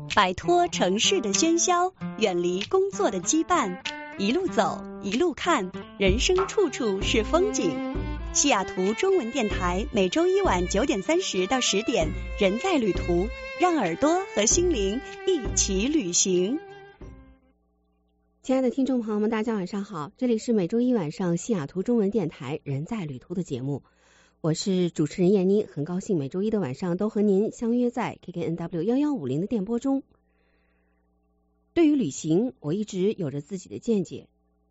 摆脱城市的喧嚣，远离工作的羁绊，一路走，一路看，人生处处是风景。西雅图中文电台每周一晚9点30到10点，人在旅途，让耳朵和心灵一起旅行。 亲爱的听众朋友们，大家晚上好，这里是每周一晚上西雅图中文电台人在旅途的节目，我是主持人燕妮，很高兴每周一的晚上都和您相约在 KKNW1150 的电波中。对于旅行，我一直有着自己的见解。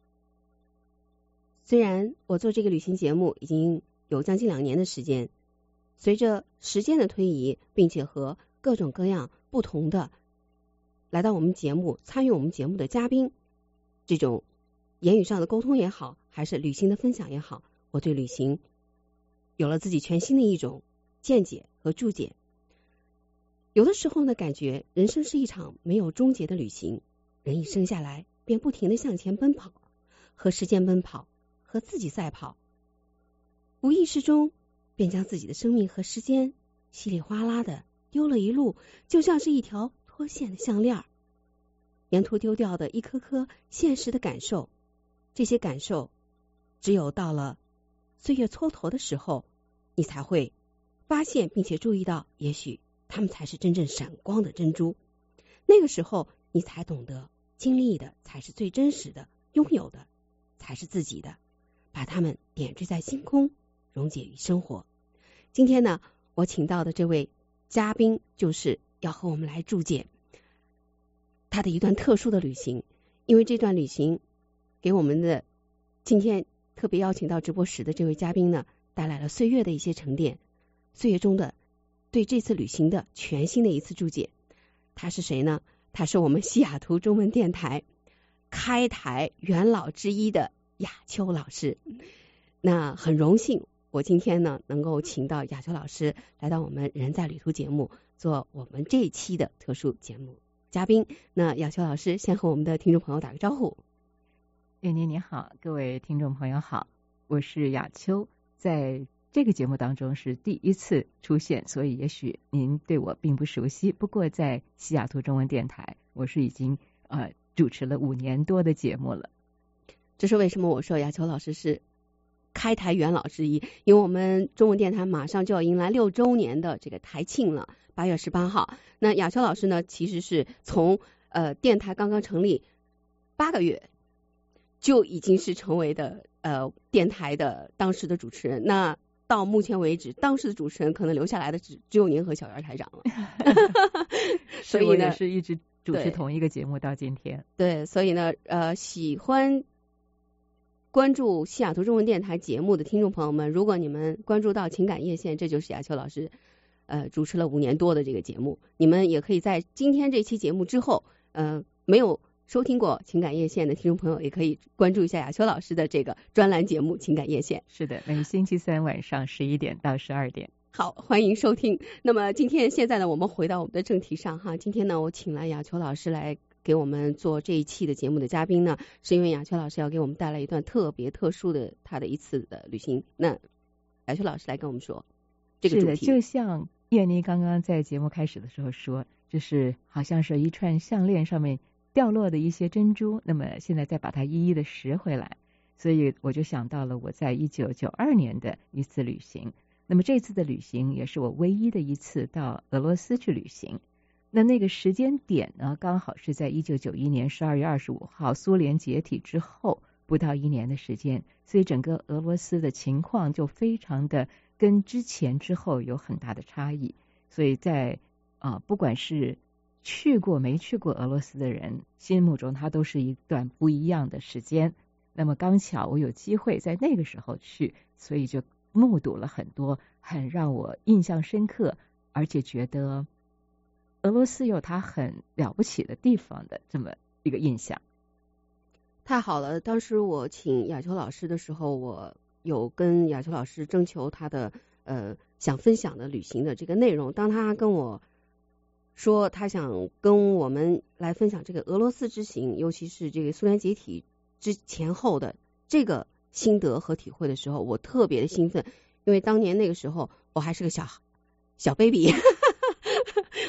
虽然我做这个旅行节目已经有将近2年的时间，随着时间的推移，并且和各种各样不同的来到我们节目、参与我们节目的嘉宾，这种言语上的沟通也好，还是旅行的分享也好，我对旅行有了自己全新的一种见解和注解。有的时候呢，感觉人生是一场没有终结的旅行，人一生下来便不停地向前奔跑，和时间奔跑，和自己赛跑，无意识中便将自己的生命和时间稀里哗啦的丢了一路，就像是一条脱线的项链，沿途丢掉的一颗颗现实的感受，这些感受只有到了岁月蹉跎的时候，你才会发现并且注意到，也许他们才是真正闪光的珍珠。那个时候你才懂得，经历的才是最真实的，拥有的才是自己的，把它们点缀在星空，溶解于生活。今天呢，我请到的这位嘉宾就是要和我们来注解他的一段特殊的旅行，因为这段旅行给我们的今天特别邀请到直播室的这位嘉宾呢，带来了岁月的一些沉淀，岁月中的对这次旅行的全新的一次注解。他是谁呢？他是我们西雅图中文电台开台元老之一的雅秋老师。那很荣幸，我今天呢能够请到雅秋老师来到我们人在旅途节目，做我们这一期的特殊节目嘉宾。那雅秋老师先和我们的听众朋友打个招呼。 燕妮你好，各位听众朋友好，我是雅秋，在这个节目当中是第一次出现，所以也许您对我并不熟悉，不过在西雅图中文电台我是已经主持了5年多的节目了。 这是为什么我说雅秋老师是开台元老之一，因为我们中文电台马上就要迎来6周年的这个台庆了，8月18号。那雅秋老师呢，其实是从电台刚刚成立8个月就已经是成为的电台的当时的主持人。那到目前为止，当时的主持人可能留下来的只有您和小袁台长了。所以呢， 我也是一直主持同一个节目到今天。 对，所以呢，喜欢关注西雅图中文电台节目的听众朋友们，如果你们关注到情感夜线，这就是雅秋老师主持了5年多的这个节目，你们也可以在今天这期节目之后没有收听过情感夜线的听众朋友，也可以关注一下雅秋老师的这个专栏节目情感夜线。 是的，每星期3晚上11点到12点。 好，欢迎收听。那么现在呢，我们回到我们的正题上哈。今天呢，我请来雅秋老师来给我们做这一期的节目的嘉宾呢，是因为雅秋老师要给我们带来一段特别特殊的他的一次的旅行。那雅秋老师来跟我们说这个主题。 是的，就像燕妮刚刚在节目开始的时候说，就是好像是一串项链上面掉落的一些珍珠，那么现在再把它一一的拾回来，所以我就想到了我在1992年的一次旅行。那么这次的旅行也是我唯一的一次到俄罗斯去旅行。那个时间点呢，刚好是在1991年12月25号苏联解体之后不到1年的时间，所以整个俄罗斯的情况就非常的跟之前之后有很大的差异。所以在不管是去过没去过俄罗斯的人心目中，它都是一段不一样的时间。那么刚巧我有机会在那个时候去，所以就目睹了很多很让我印象深刻，而且觉得俄罗斯有它很了不起的地方的这么一个印象。 太好了，当时我请雅秋老师的时候，我有跟雅秋老师征求他的想分享的旅行的这个内容。当他跟我说他想跟我们来分享这个俄罗斯之行，尤其是这个苏联解体之前后的这个心得和体会的时候，我特别的兴奋，因为当年那个时候我还是个小 baby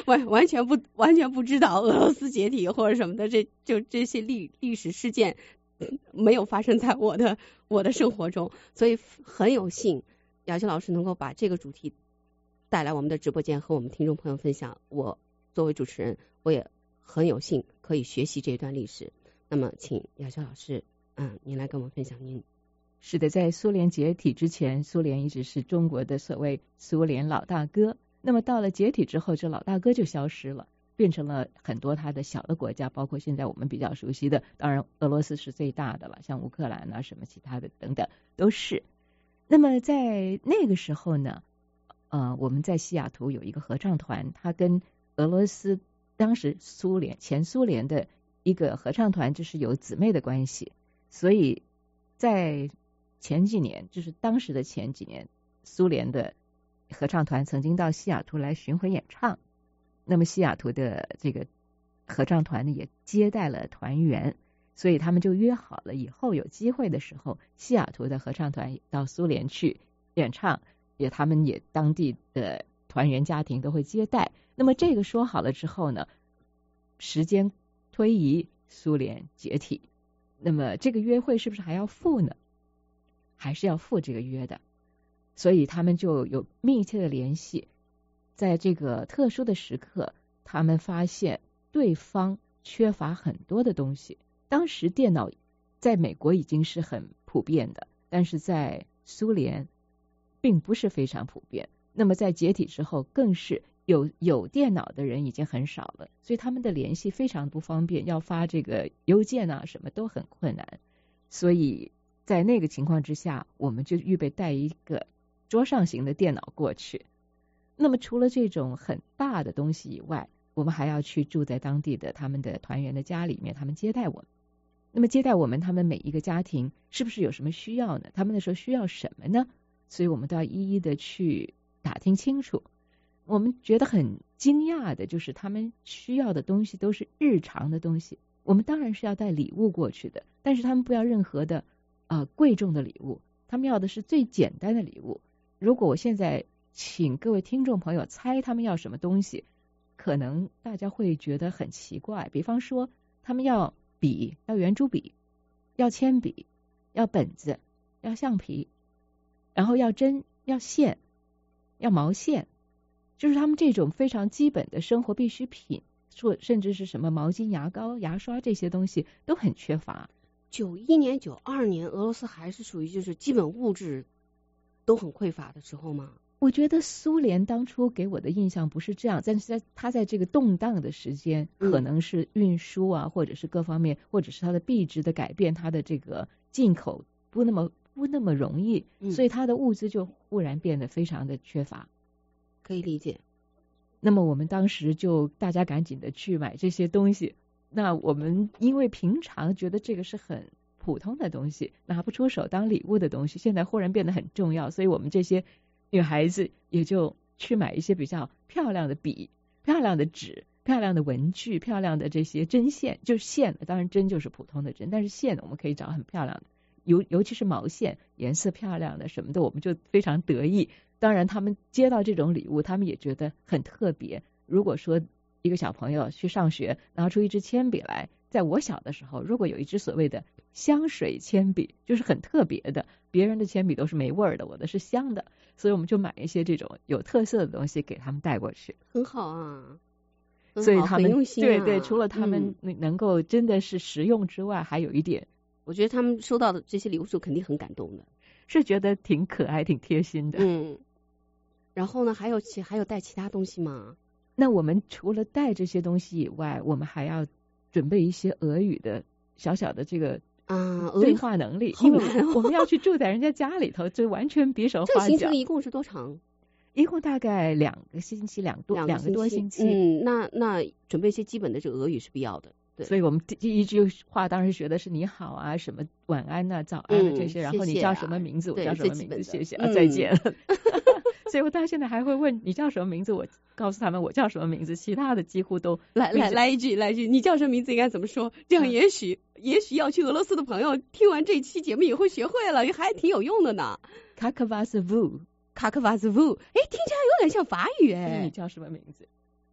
完全不知道俄罗斯解体或者什么的，这些历史事件没有发生在我的生活中，所以很有幸雅琪老师能够把这个主题带来我们的直播间和我们听众朋友分享。我作为主持人，我也很有幸可以学习这段历史。那么请雅琪老师您来跟我们分享您。 是的，在苏联解体之前，苏联一直是中国的所谓苏联老大哥。那么到了解体之后，这老大哥就消失了，变成了很多他的小的国家，包括现在我们比较熟悉的，当然俄罗斯是最大的了，像乌克兰啊什么其他的等等都是。那么在那个时候呢，我们在西雅图有一个合唱团，他跟俄罗斯当时前苏联的一个合唱团就是有姊妹的关系，所以在前几年，就是当时的前几年，苏联的合唱团曾经到西雅图来巡回演唱。那么西雅图的这个合唱团呢，也接待了团员，所以他们就约好了以后有机会的时候，西雅图的合唱团到苏联去演唱，他们也当地的团员家庭都会接待。那么这个说好了之后呢，时间推移，苏联解体，那么这个约会是不是还要赴呢？还是要赴这个约的，所以他们就有密切的联系。在这个特殊的时刻，他们发现对方缺乏很多的东西。当时电脑在美国已经是很普遍的，但是在苏联并不是非常普遍。那么在解体之后，更是有电脑的人已经很少了，所以他们的联系非常不方便，要发这个邮件啊什么都很困难。所以在那个情况之下，我们就预备带一个桌上型的电脑过去。那么除了这种很大的东西以外，我们还要去住在当地的他们的团员的家里面，他们接待我们。那么接待我们，他们每一个家庭是不是有什么需要呢？他们那时候需要什么呢？所以我们都要一一的去打听清楚。我们觉得很惊讶的就是他们需要的东西都是日常的东西，我们当然是要带礼物过去的，但是他们不要任何的贵重的礼物，他们要的是最简单的礼物。如果我现在请各位听众朋友猜他们要什么东西，可能大家会觉得很奇怪。比方说他们要笔，要圆珠笔，要铅笔，要本子，要橡皮，然后要针，要线，要毛线，就是他们这种非常基本的生活必需品，甚至是什么毛巾、牙膏、牙刷这些东西都很缺乏。 91年、92年，俄罗斯还是属于就是基本物质都很匮乏的时候吗？ 我觉得苏联当初给我的印象不是这样，但是他在这个动荡的时间，可能是运输啊，或者是各方面，或者是它的币值的改变，它的这个进口不那么容易，所以它的物资就忽然变得非常的缺乏。 可以理解。 那么我们当时就大家赶紧的去买这些东西。那我们因为平常觉得这个是很普通的东西，拿不出手当礼物的东西，现在忽然变得很重要，所以我们这些女孩子也就去买一些比较漂亮的笔、漂亮的纸、漂亮的文具、漂亮的这些针线，就是线，当然针就是普通的针，但是线我们可以找很漂亮的，尤其是毛线，颜色漂亮的什么的，我们就非常得意。当然他们接到这种礼物，他们也觉得很特别。如果说一个小朋友去上学拿出一支铅笔来，在我小的时候，如果有一支所谓的香水铅笔，就是很特别的，别人的铅笔都是没味儿的，我的是香的，所以我们就买一些这种有特色的东西给他们带过去。 很好啊， 所以他们很用心啊。 对，除了他们能够真的是实用之外，还有一点， 我觉得他们收到的这些礼物是肯定很感动的， 是觉得挺可爱挺贴心的。 然后呢，还有带其他东西吗？ 那我们除了带这些东西以外，我们还要准备一些俄语的小小的这个对话能力，因为我们要去住在人家家里头，就完全比手画脚。 这行程一共是多长？ 一共大概2个星期，两个多星期。 那准备一些基本的这个俄语是必要的。对， 所以我们第一句话当时学的是你好啊，什么晚安啊、早安啊这些，然后你叫什么名字，我叫什么名字，谢谢啊，再见。所以我到现在还会问你叫什么名字，我告诉他们我叫什么名字，其他的几乎都来一句，你叫什么名字应该怎么说？这样也许要去俄罗斯的朋友听完这期节目以后学会了，还挺有用的呢。 卡克瓦斯乌， 卡克瓦斯乌，哎，听起来有点像法语哎。 你叫什么名字？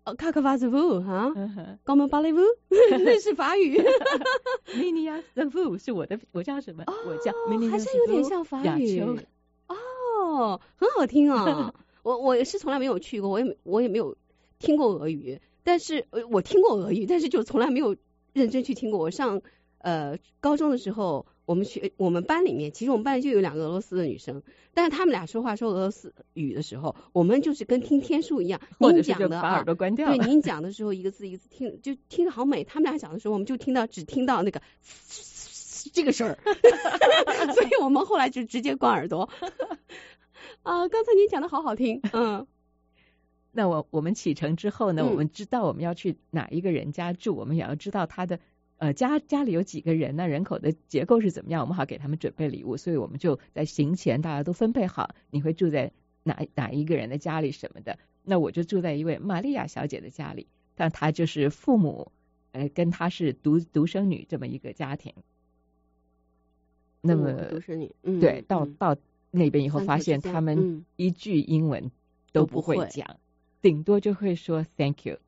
卡克瓦兹夫哈，高门芭蕾舞那是法语。 Minia the Fu 是我叫什么？我叫 Minia， 还是有点像法语。哦，很好听啊！我是从来没有去过，我也没有听过俄语，但是我听过俄语，但是就从来没有认真去听过。我上高中的时候，我们班里面，其实我们班里就有2个俄罗斯的女生，但是她们俩说俄罗斯语的时候，我们就是跟听天书一样，您讲的把耳朵关掉了。 对，您讲的时候一个字一个字听，就听得好美。他们俩讲的时候，我们就只听到那个这个声儿，所以我们后来就直接关耳朵。刚才您讲的好听， 那我们启程之后呢，我们知道我们要去哪一个人家住，我们也要知道他的家里有几个人呢，人口的结构是怎么样，我们好给他们准备礼物。所以我们就在行前大家都分配好，你会住在哪一个人的家里什么的。那我就住在一位玛利亚小姐的家里，但她就是父母跟她是独生女这么一个家庭。那么独生女， 对，到那边以后发现他们一句英文都不会讲，顶多就会说 Thank you。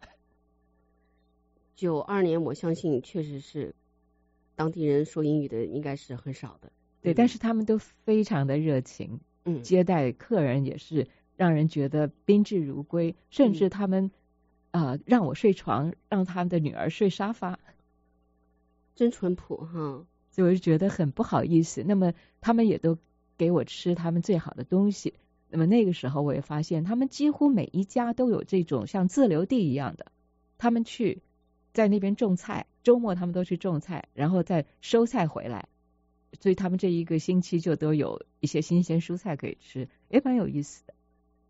92年我相信确实是当地人说英语的应该是很少的。 对，但是他们都非常的热情，接待客人也是让人觉得宾至如归，甚至他们让我睡床，让他们的女儿睡沙发， 真淳朴哈。 所以我就觉得很不好意思。那么他们也都给我吃他们最好的东西。那么那个时候我也发现他们几乎每一家都有这种像自留地一样的，他们去在那边种菜，周末他们都去种菜，然后再收菜回来，所以他们这一个星期就都有一些新鲜蔬菜可以吃，也蛮有意思的。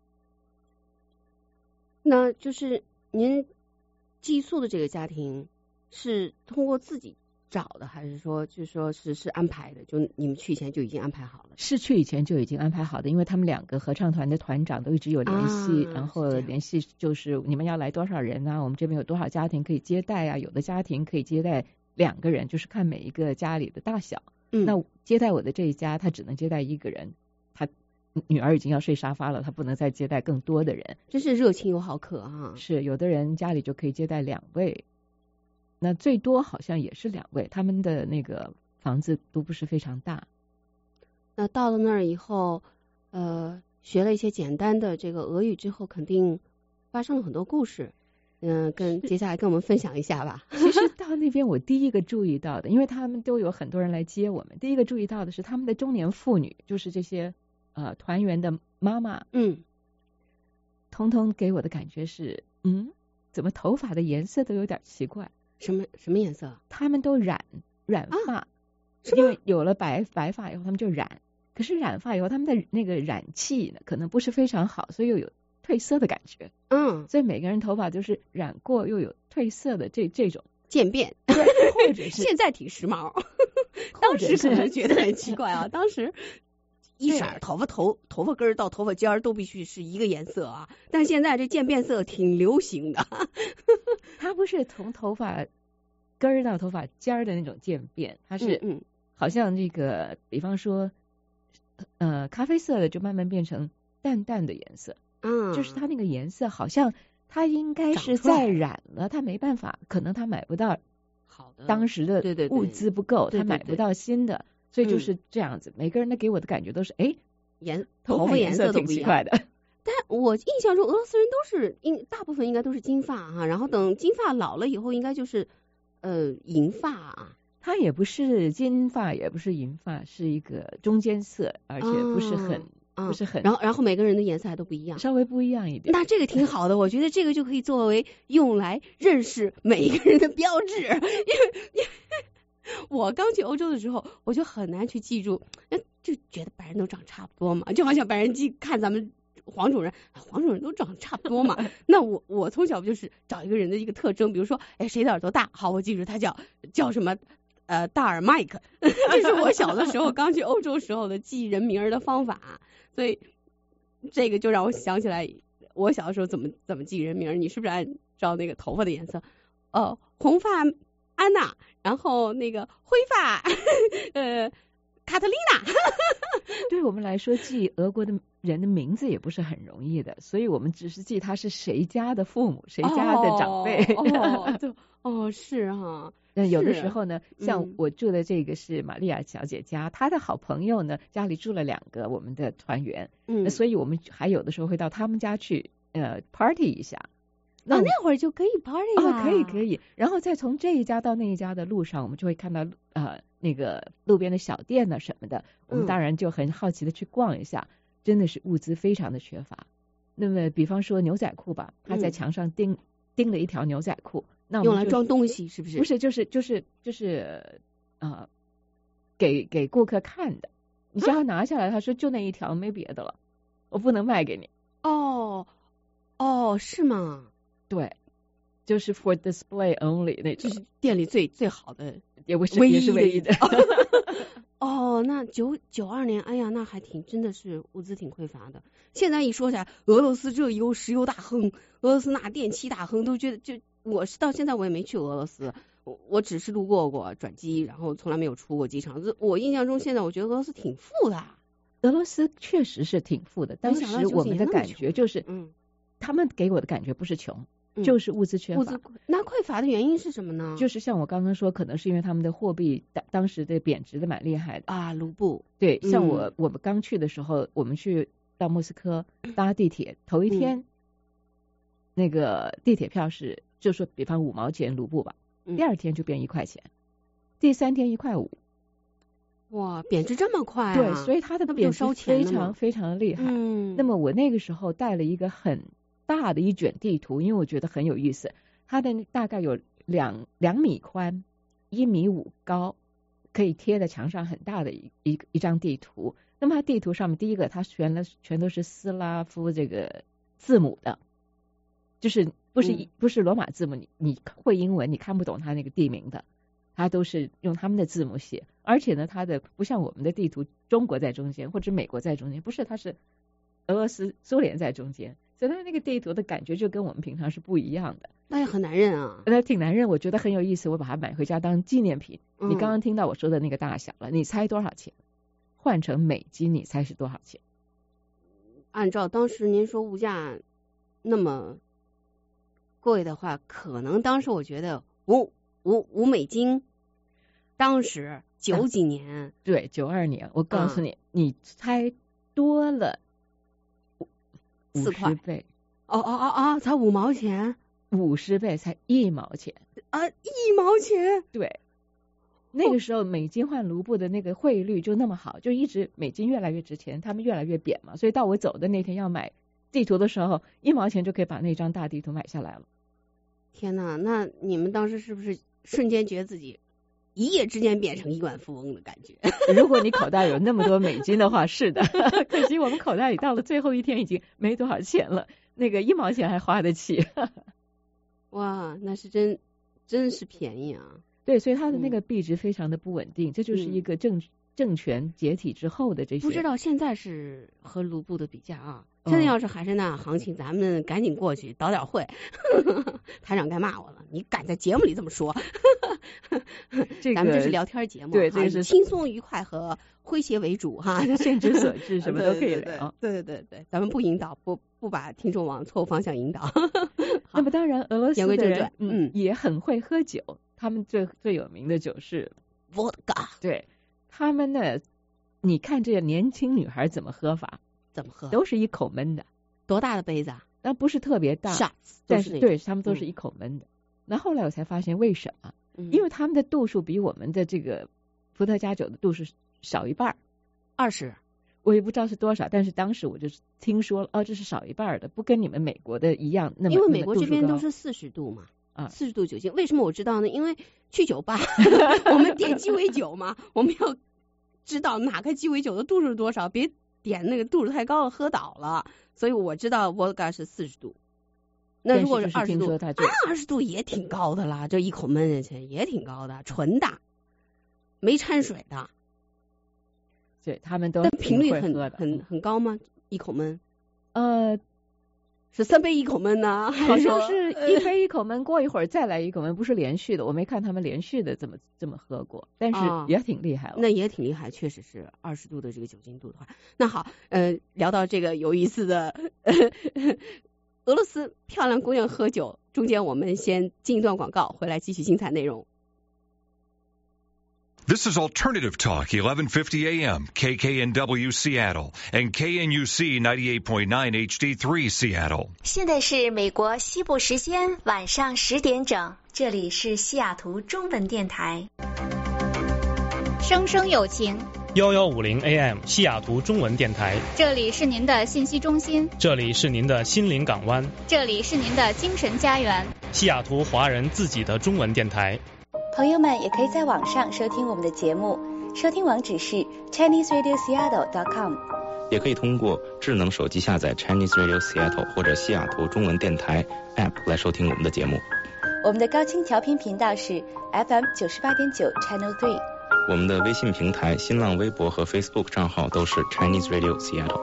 那就是您寄宿的这个家庭是通过自己找的，还是说是安排的？就你们去以前就已经安排好了？ 是去以前就已经安排好的，因为他们2个合唱团的团长都一直有联系，然后联系就是你们要来多少人啊，我们这边有多少家庭可以接待啊，有的家庭可以接待2个人，就是看每一个家里的大小。那接待我的这一家他只能接待1个人，他女儿已经要睡沙发了，他不能再接待更多的人。 真是热情又好客啊！ 是，有的人家里就可以接待2位，那最多好像也是2位，他们的那个房子都不是非常大。 那到了那儿以后，学了一些简单的这个俄语之后，肯定发生了很多故事。接下来跟我们分享一下吧。 其实到那边我第一个注意到的，因为他们都有很多人来接我们，第一个注意到的是他们的中年妇女，就是这些团员的妈妈，通通给我的感觉是，怎么头发的颜色都有点奇怪。 什么颜色？ 他们都染发，因为有了白发以后他们就染，可是染发以后他们的那个染气呢可能不是非常好，所以又有褪色的感觉。所以每个人头发都是染过又有褪色的这种渐变， 对，或者是现在挺时髦，当时可能觉得很奇怪啊，当时一色头发根到头发尖儿都必须是一个颜色啊，但是现在这渐变色挺流行的。 它不是从头发根到头发尖的那种渐变，它是好像这个比方说咖啡色的就慢慢变成淡淡的颜色，就是它那个颜色好像它应该是再染了，它没办法，可能它买不到好的， 当时的物资不够，它买不到新的，所以就是这样子。每个人的给我的感觉都是头发颜色挺奇怪的。 但我印象中俄罗斯人都是大部分应该都是金发哈，然后等金发老了以后应该就是银发啊。 它也不是金发也不是银发，是一个中间色，而且不是很然后每个人的颜色还都不一样， 稍微不一样一点。 那这个挺好的，我觉得这个就可以作为用来认识每一个人的标志。因为我刚去欧洲的时候，我就很难去记住，就觉得白人都长差不多嘛，就好像白人看咱们黄种人都长差不多嘛。那我从小不就是找一个人的一个特征，比如说谁的耳朵大，好，我记住他叫什么大耳麦克。这是我小的时候刚去欧洲时候的记人名的方法，所以这个就让我想起来我小的时候怎么记人名。你是不是按照那个头发的颜色？红发安娜，然后那个灰发卡特琳娜。 对我们来说，记俄国的人的名字也不是很容易的，所以我们只是记他是谁家的父母，谁家的长辈。 是哈。 那有的时候呢，像我住的这个是玛利亚小姐家，她的好朋友呢家里住了2个我们的团员，所以我们还有的时候会到他们家去party 一下。 那会儿就可以 party 了。 可以。然后再从这一家到那一家的路上，我们就会看到那个路边的小店呢什么的，我们当然就很好奇的去逛一下，真的是物资非常的缺乏。那么比方说牛仔裤吧，他在墙上钉了一条牛仔裤，那我们用来装东西是不是？ 不是，就是给顾客看的。你只要拿下来，他说就那一条，没别的了，我不能卖给你。 是吗？ 对，就是 for display only 那种， 就是店里最好的， 也是唯一的。 那92年，哎呀，那还真的是物资挺匮乏的。现在一说起来，俄罗斯这有石油大亨，俄罗斯那电气大亨，都觉得我是到现在我也没去俄罗斯，我只是路过转机，然后从来没有出过机场。我印象中，现在我觉得俄罗斯挺富的。 俄罗斯确实是挺富的，当时我们的感觉就是，他们给我的感觉不是穷。就是物资缺乏。 那匮乏的原因是什么呢？ 就是像我刚刚说，可能是因为他们的货币当时的贬值的蛮厉害的啊。卢布。对， 像我们刚去的时候，我们去到莫斯科搭地铁，头一天那个地铁票是就说比方5毛钱卢布吧，第2天就变1块钱，第3天1块5。 哇，贬值这么快啊！ 对，所以它的贬值非常非常厉害。那么我那个时候带了一个很大的一卷地图，因为我觉得很有意思，它的大概有2米宽，1.5米高，可以贴在墙上很大的一张地图。那么它地图上面第一个，它全都是斯拉夫这个字母的，就是不是罗马字母，你会英文你看不懂它那个地名的，它都是用他们的字母写。而且呢，它的不像我们的地图，中国在中间或者美国在中间，不是，它是俄罗斯苏联在中间。所以它那个地图的感觉就跟我们平常是不一样的， 那也很难认啊。 那挺难认，我觉得很有意思，我把它买回家当纪念品。你刚刚听到我说的那个大小了，你猜多少钱？换成美金，你猜是多少钱？ 按照当时您说物价那么贵的话，可能当时我觉得5美金，当时90几年， 对，92年，我告诉你，你猜多了。 4块倍， 才5毛钱 ，50倍才1毛钱啊，1毛钱， 对，那个时候美金换卢布的那个汇率就那么好，就一直美金越来越值钱，他们越来越贬嘛，所以到我走的那天要买地图的时候，1毛钱就可以把那张大地图买下来了。 天哪，那你们当时是不是瞬间觉得自己一夜之间变成亿万富翁的感觉？ 如果你口袋有那么多美金的话，是的。可惜我们口袋里到了最后一天已经没多少钱了，那个1毛钱还花得起。 哇，那是真是便宜啊！ 对，所以它的那个币值非常的不稳定，这就是一个政权解体之后的这些。 不知道现在是和卢布的比价啊？现在要是还是那行情，咱们赶紧过去导点会。台长该骂我了，你敢在节目里这么说？咱们这是聊天节目， 对，这是轻松愉快和诙谐为主哈， 兴之所至，什么都可以聊。 对，咱们不引导，不把听众往错误方向引导。 那么当然，俄罗斯的人也很会喝酒，他们最有名的酒是 vodka。 对，他们呢，你看这年轻女孩怎么喝法？ 怎么喝？ 都是一口闷的。 多大的杯子啊？ 但不是特别大，但是对他们都是一口闷的。那后来我才发现为什么？因为他们的度数比我们的这个伏特加酒的度数少一半，20，我也不知道是多少，但是当时我就是听说这是少一半的，不跟你们美国的一样那么。 因为美国这边都是40度嘛，40度酒精。为什么我知道呢？因为去酒吧我们点鸡尾酒嘛，我们要知道哪个鸡尾酒的度数是多少，别点那个度数太高了喝倒了。所以我知道 vodka 是40度。那如果是20度，20度也挺高的啦，这一口闷下去也挺高的，纯的，没掺水的。 对，他们都但频率很高吗？一口闷？ 是3杯一口闷呢， 好像是1杯一口闷，过一会儿再来一口闷，不是连续的，我没看他们连续的这么喝过，但是也挺厉害了。 那也挺厉害，确实是20度的这个酒精度的话。那好，聊到这个有意思的俄罗斯漂亮姑娘喝酒，中间我们先进一段广告，回来继续精彩内容。 This is Alternative Talk, 1150 AM, KKNW Seattle, and KNUC 98.9 HD3 Seattle. 现在是美国西部时间晚上10点整，这里是西雅图中文电台。 声声有情 1150 AM 西雅图中文电台， 这里是您的信息中心， 这里是您的心灵港湾， 这里是您的精神家园， 西雅图华人自己的中文电台。 朋友们也可以在网上收听我们的节目，收听网址是 ChineseRadioSeattle.com， 也可以通过智能手机下载 Chinese Radio Seattle 或者西雅图中文电台 App 来收听我们的节目。 我们的高清调频频道是 FM 98.9 Channel 3。 我们的微信平台、新浪微博和 Facebook 账号都是 Chinese Radio Seattle。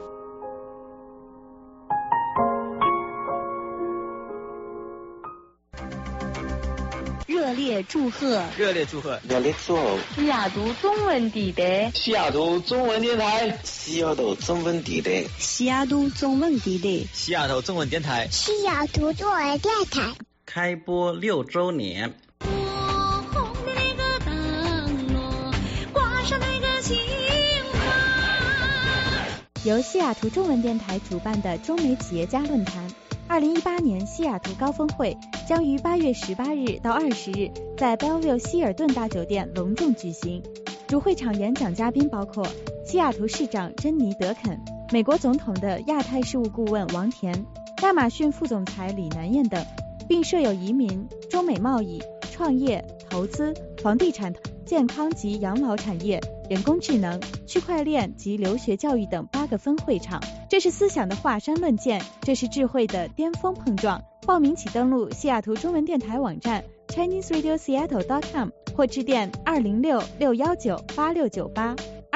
热烈祝贺西雅图中文地带， 西雅图中文电台， 西雅图中文地带， 西雅图中文地带， 西雅图中文电台， 西雅图中文电台开播6周年。 由西雅图中文电台主办的中美企业家论坛2018年西雅图高峰会将于8月18日到20日在 Bellevue 希尔顿大酒店隆重举行。主会场演讲嘉宾包括西雅图市长珍妮·德肯、美国总统的亚太事务顾问王田、亚马逊副总裁李南燕等，并设有移民、中美贸易、创业、投资、房地产、健康及养老产业、人工智能、区块链及留学教育等8个分会场。这是思想的华山论剑，这是智慧的巅峰碰撞。报名请登录西雅图中文电台网站 ChineseRadioSeattle.com 或致电206-619-8698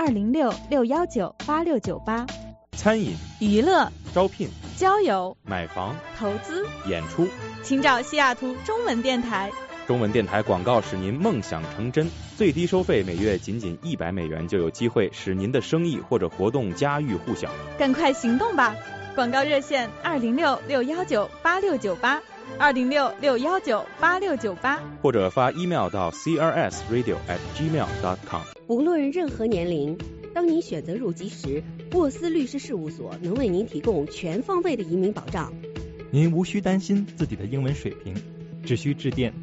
206-619-8698。 餐饮、 娱乐、 招聘、 交友、 买房、 投资、 演出， 请找西雅图中文电台。 中文电台广告使您梦想成真，最低收费每月仅$100就有机会使您的生意或者活动家喻户晓。 赶快行动吧！广告热线206-619-8698 206-619-8698， 或者发 email 到 crsradio@gmail.com。 无论任何年龄，当您选择入籍时，沃斯律师事务所能为您提供全方位的移民保障。 您无需担心自己的英文水平，只需致电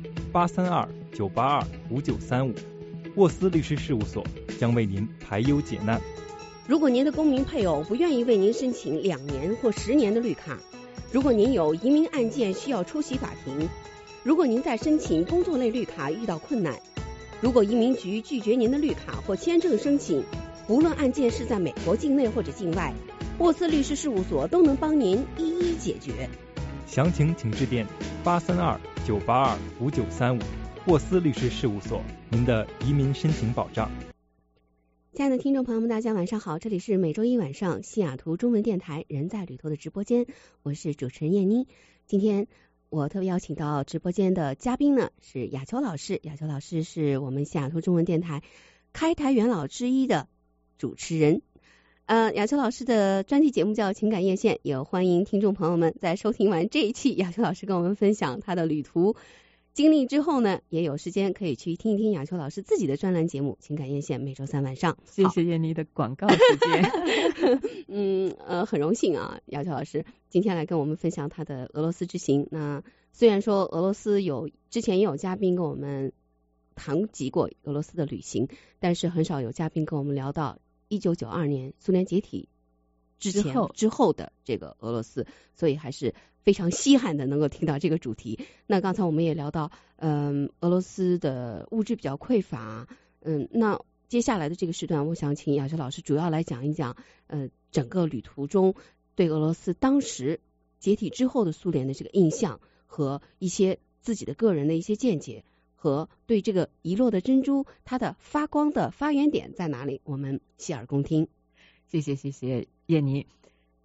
832-982-5935，沃斯律师事务所将为您排忧解难。 如果您的公民配偶不愿意为您申请2年或10年的绿卡，如果您有移民案件需要出席法庭，如果您在申请工作类绿卡遇到困难，如果移民局拒绝您的绿卡或签证申请，无论案件是在美国境内或者境外，沃斯律师事务所都能帮您一一解决。 详情请致电832-982-5935，沃斯律师事务所，您的移民申请保障。 亲爱的听众朋友们，大家晚上好，这里是每周一晚上西雅图中文电台人在旅途的直播间，我是主持人燕妮。今天我特别邀请到直播间的嘉宾呢是雅秋老师，雅秋老师是我们西雅图中文电台开台元老之一的主持人。雅秋老师的专题节目叫情感夜线，也欢迎听众朋友们在收听完这一期雅秋老师跟我们分享他的旅途经历之后呢，也有时间可以去听一听雅秋老师自己的专栏节目情感夜线，每周3晚上。 谢谢燕妮的广告时间。 很荣幸啊，雅秋老师今天来跟我们分享他的俄罗斯之行。那虽然说俄罗斯之前也有嘉宾跟我们谈及过俄罗斯的旅行，但是很少有嘉宾跟我们聊到1992年苏联解体之后的这个俄罗斯，所以还是非常稀罕的能够听到这个主题。那刚才我们也聊到俄罗斯的物质比较匮乏，那接下来的这个时段我想请雅秋老师主要来讲一讲整个旅途中对俄罗斯当时解体之后的苏联的这个印象和一些自己的个人的一些见解，和对这个遗落的珍珠它的发光的发源点在哪里，我们洗耳恭听。 谢谢燕妮。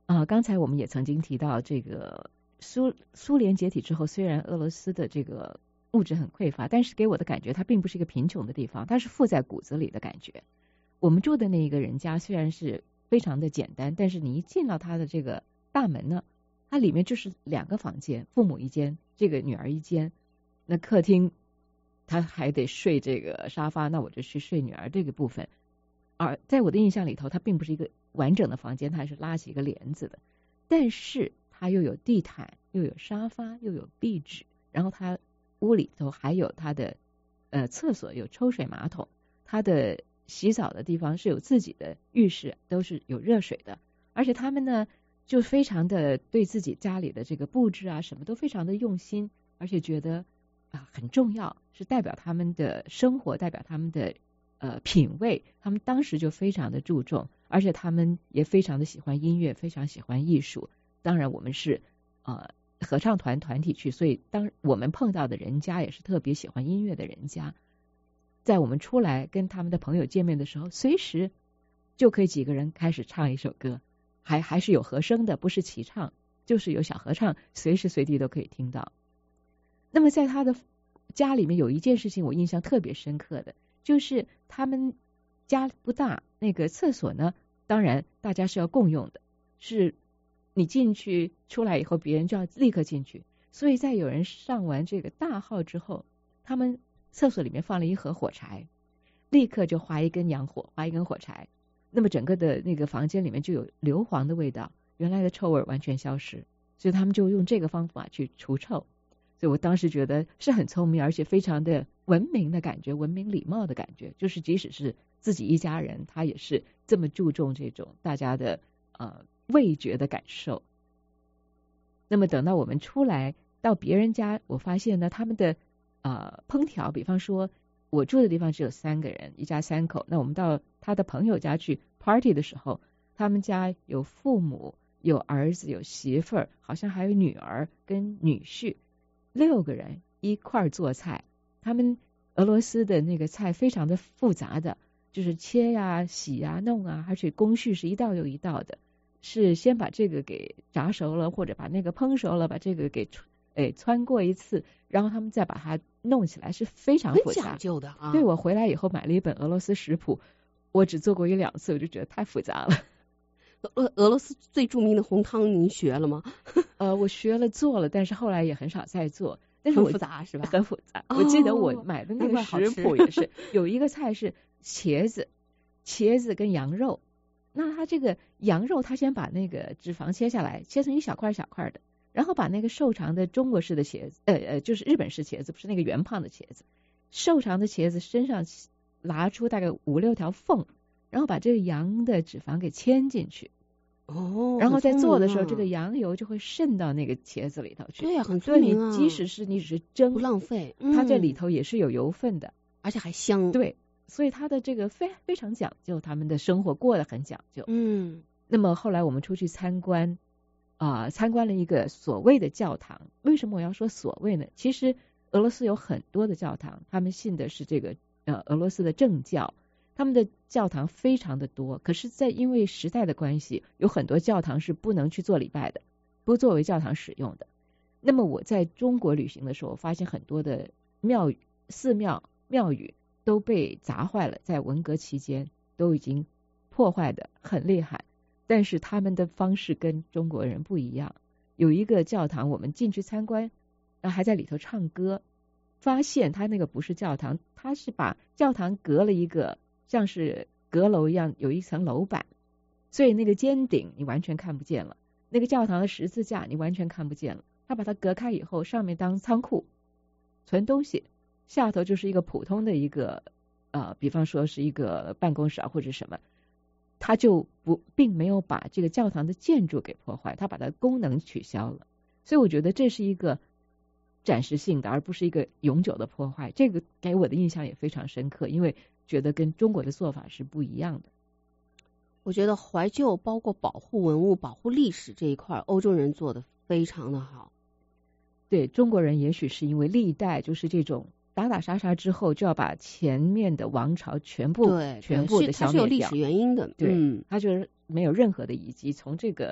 刚才我们也曾经提到这个苏联解体之后，虽然俄罗斯的这个物质很匮乏，但是给我的感觉它并不是一个贫穷的地方，它是富在骨子里的感觉。我们住的那一个人家虽然是非常的简单，但是你一进到他的这个大门呢，它里面就是2个房间，父母一间，这个女儿一间，那客厅他还得睡这个沙发，那我就去睡女儿这个部分。而在我的印象里头，它并不是一个完整的房间，它还是拉起一个帘子的，但是它又有地毯，又有沙发，又有壁纸，然后它屋里头还有它的厕所，有抽水马桶，它的洗澡的地方是有自己的浴室，都是有热水的。而且他们呢就非常的对自己家里的这个布置啊什么都非常的用心，而且觉得很重要，是代表他们的生活，代表他们的品味，他们当时就非常的注重，而且他们也非常的喜欢音乐，非常喜欢艺术。当然我们是合唱团体去，所以当我们碰到的人家也是特别喜欢音乐的人家，在我们出来跟他们的朋友见面的时候，随时就可以几个人开始唱一首歌，还是有和声的，不是齐唱，就是有小合唱，随时随地都可以听到。那么在他的家里面有一件事情我印象特别深刻的，就是他们家不大，那个厕所呢当然大家是要共用的，是你进去出来以后别人就要立刻进去，所以在有人上完这个大号之后，他们厕所里面放了一盒火柴，立刻就划一根火柴，那么整个的那个房间里面就有硫磺的味道，原来的臭味完全消失，所以他们就用这个方法去除臭。所以我当时觉得是很聪明，而且非常的文明的感觉，文明礼貌的感觉，就是即使是自己一家人，他也是这么注重这种大家的味觉的感受。那么等到我们出来到别人家，我发现呢他们的烹调，比方说我住的地方只有3个人，一家3口，那我们到他的朋友家去 party 的时候，他们家有父母，有儿子，有媳妇儿，好像还有女儿跟女婿，6个人一块做菜。他们俄罗斯的那个菜非常的复杂的，就是切呀洗呀弄啊，而且工序是一道又一道的，是先把这个给炸熟了，或者把那个烹熟了，把这个给汆过一次，然后他们再把它弄起来，是非常复杂， 很讲究的啊。 对，我回来以后买了一本俄罗斯食谱，我只做过1-2次，我就觉得太复杂了。 俄罗斯最著名的红汤您学了吗？ 我学了做了，但是后来也很少再做。但是很复杂是吧？ 很复杂。我记得我买的那个食谱也是有一个菜是茄子跟羊肉。那它这个羊肉，它先把那个脂肪切下来，切成一小块小块的，然后把那个瘦长的中国式的茄子，就是日本式茄子，不是那个圆胖的茄子，瘦长的茄子身上拿出大概5-6条缝，然后把这个羊的脂肪给牵进去。然后在做的时候，这个羊油就会渗到那个茄子里头去。 对呀，很聪明啊。 即使是你只是蒸， 不浪费， 它这里头也是有油分的， 而且还香。 对，所以它的这个非常讲究，他们的生活过得很讲究。那么后来我们出去参观了一个所谓的教堂。为什么我要说所谓呢？其实俄罗斯有很多的教堂，他们信的是这个俄罗斯的正教。他们的教堂非常的多，可是因为时代的关系，有很多教堂是不能去做礼拜的，不作为教堂使用的。那么我在中国旅行的时候，我发现很多的寺庙庙宇都被砸坏了，在文革期间都已经破坏的很厉害，但是他们的方式跟中国人不一样。有一个教堂我们进去参观，还在里头唱歌，发现他那个不是教堂，他是把教堂隔了一个像是阁楼一样，有一层楼板，所以那个尖顶你完全看不见了，那个教堂的十字架你完全看不见了。他把它隔开以后，上面当仓库存东西，下头就是一个普通的一个比方说是一个办公室或者什么，他就并没有把这个教堂的建筑给破坏，他把它功能取消了。所以我觉得这是一个暂时性的，而不是一个永久的破坏。这个给我的印象也非常深刻，因为觉得跟中国的做法是不一样的。 我觉得怀旧包括保护文物、保护历史这一块，欧洲人做的非常的好。 对，中国人也许是因为历代就是这种打杀杀之后，就要把前面的王朝全部的消灭掉， 它是有历史原因的。 对，它就是没有任何的遗迹。从这个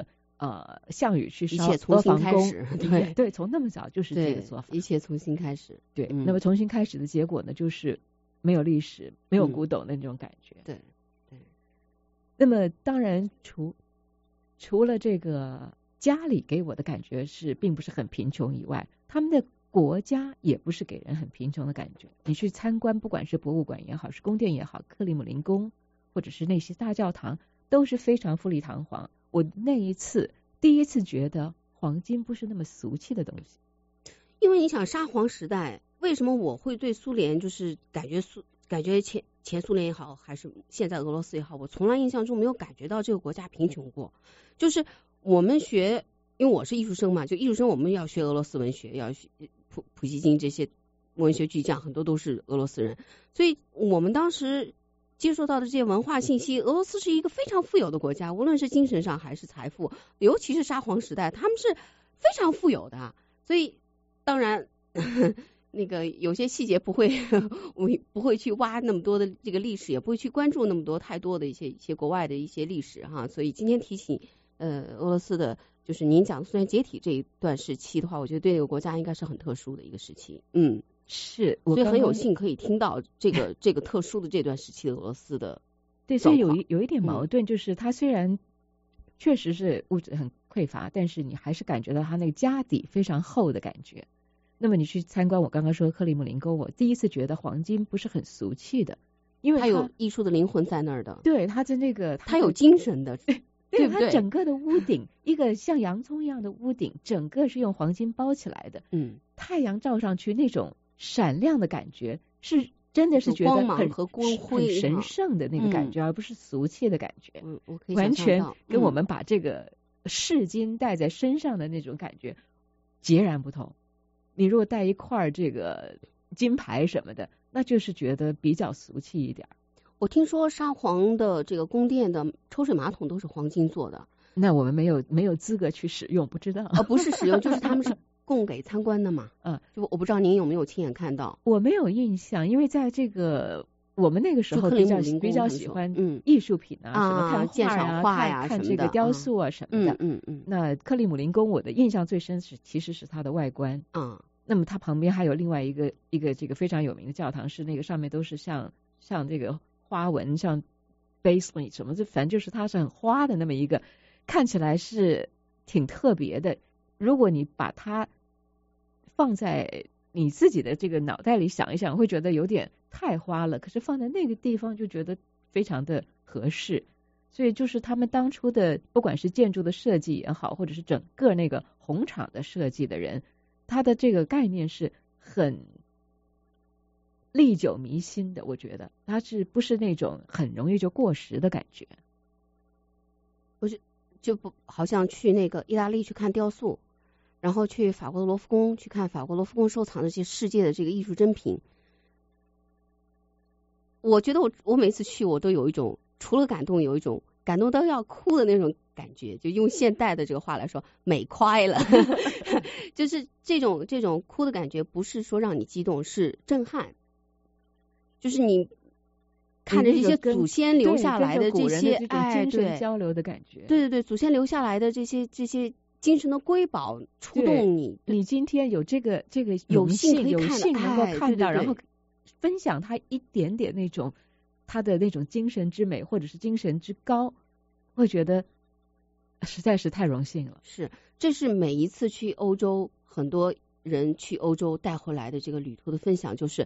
项羽去烧一切从新开宫始， 对，从那么早就是这个做法， 一切从新开始。 对，那么重新开始的结果呢，就是没有历史，没有古董的那种感觉。 对。 那么当然除了这个家里给我的感觉是并不是很贫穷以外，他们的国家也不是给人很贫穷的感觉。你去参观，不管是博物馆也好，是宫殿也好，克里姆林宫或者是那些大教堂，都是非常富丽堂皇。我那一次第一次觉得黄金不是那么俗气的东西。 因为你想沙皇时代，为什么我会对苏联就是感觉前苏联也好，还是现在俄罗斯也好，我从来印象中没有感觉到这个国家贫穷过。就是我们学，因为我是艺术生嘛，就艺术生我们要学俄罗斯文学，要学普希金这些文学巨匠，很多都是俄罗斯人，所以我们当时接受到的这些文化信息，俄罗斯是一个非常富有的国家，无论是精神上还是财富，尤其是沙皇时代，他们是非常富有的。所以当然那个有些细节不会去挖那么多的这个历史，也不会去关注那么多太多的一些国外的一些历史哈。所以今天提起俄罗斯的，就是您讲的苏联解体这一段时期的话，我觉得对这个国家应该是很特殊的一个时期。 是， 所以很有幸可以听到这个特殊的这段时期的俄罗斯的。 对，所以有一点矛盾，就是它虽然确实是物质很匮乏，但是你还是感觉到它那个家底非常厚的感觉。那么你去参观我刚刚说克里姆林宫，我第一次觉得黄金不是很俗气的，因为它有艺术的灵魂在那儿的。 对，它的那个它有精神的，对不对？ 它整个的屋顶，一个像洋葱一样的屋顶，整个是用黄金包起来的。太阳照上去那种闪亮的感觉，是真的是觉得光芒和光辉很神圣的那个感觉，而不是俗气的感觉。 我可以完全跟我们把这个饰金戴在身上的那种感觉截然不同。你如果带一块这个金牌什么的，那就是觉得比较俗气一点。 我听说沙皇的这个宫殿的抽水马桶都是黄金做的， 那我们没有资格去使用，不知道。 不是使用，就是他们是供给参观的嘛。就我不知道您有没有亲眼看到。 我没有印象，因为在这个我们那个时候比较喜欢艺术品啊，什么看鉴赏画呀， 看这个雕塑啊什么的。那克里姆林宫我的印象最深其实是它的外观。那么它旁边还有另外一个这个非常有名的教堂，是那个上面都是像这个花纹，像 basement 什么，反正就是它是很花的那么一个，看起来是挺特别的。如果你把它放在你自己的这个脑袋里想一想，会觉得有点太花了，可是放在那个地方就觉得非常的合适。所以就是他们当初的不管是建筑的设计也好，或者是整个那个红场的设计的人，他的这个概念是很历久弥新的，我觉得它是不是那种很容易就过时的感觉。 不是，就不好像去那个意大利去看雕塑，然后去法国的罗浮宫去看法国罗浮宫收藏的这些世界的这个艺术珍品。我觉得我每次去我都有一种除了感动，有一种感动到要哭的那种感觉，就用现代的这个话来说，美快了。就是这种哭的感觉，不是说让你激动，是震撼。就是你看着这些祖先留下来的这些精神交流的感觉， 对，祖先留下来的这些精神的瑰宝触动你。 你今天有这个有幸能够看到，然后分享他一点点那种他的那种精神之美或者是精神之高，会觉得实在是太荣幸了。 这是每一次去欧洲，很多人去欧洲带回来的这个旅途的分享，就是